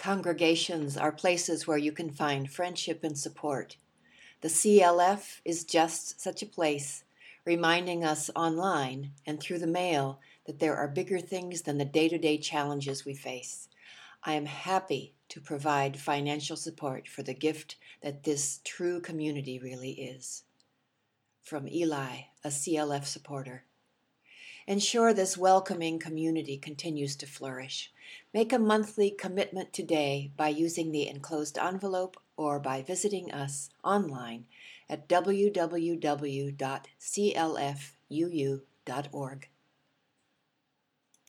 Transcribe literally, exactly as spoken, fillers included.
Congregations are places where you can find friendship and support. The C L F is just such a place, reminding us online and through the mail that there are bigger things than the day-to-day challenges we face. I am happy to provide financial support for the gift that this true community really is. From Eli, a C L F supporter. Ensure this welcoming community continues to flourish. Make a monthly commitment today by using the enclosed envelope or by visiting us online at w w w dot c l f u u dot org.